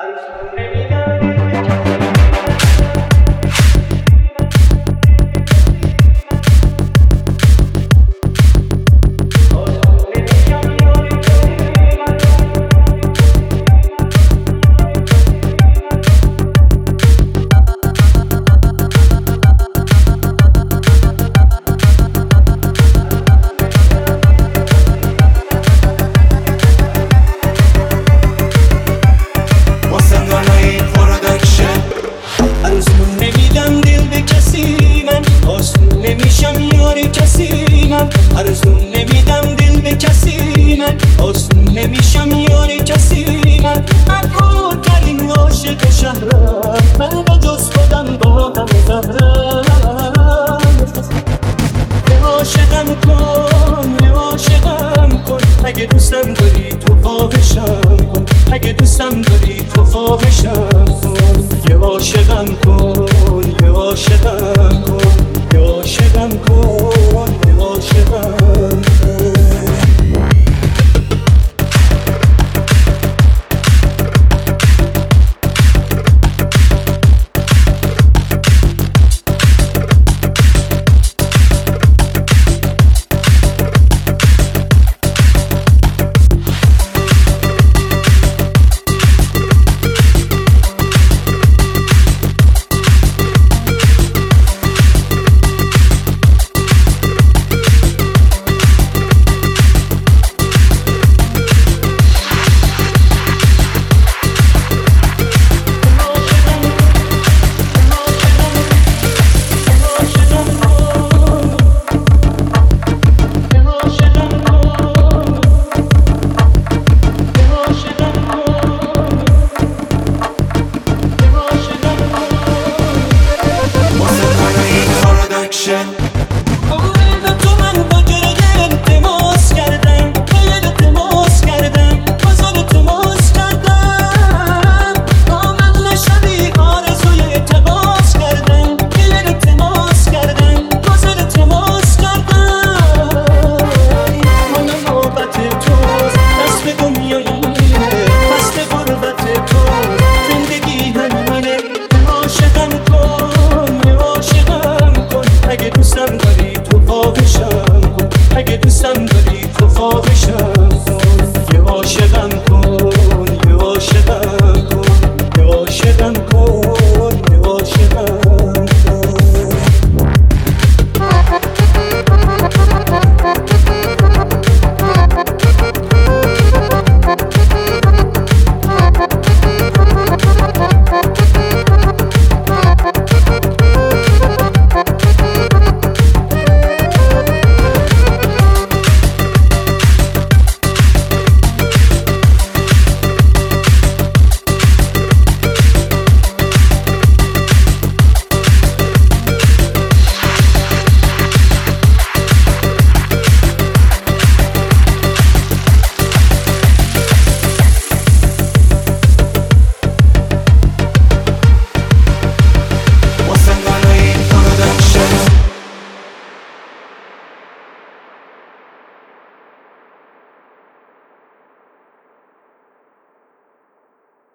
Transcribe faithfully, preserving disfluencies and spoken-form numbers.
آرزو نمیدم دل به کسی، من آسون نمیشم یاری کسی. من من بودترین عاشق شهرم، من به جز خودم با همه زهرم. یه عاشقم کن، یه عاشقم کن، اگه دوستم داری تو فاحشم کن، اگه دوستم داری تو فاحشم کن. یه عاشقم کن، یه عاشقم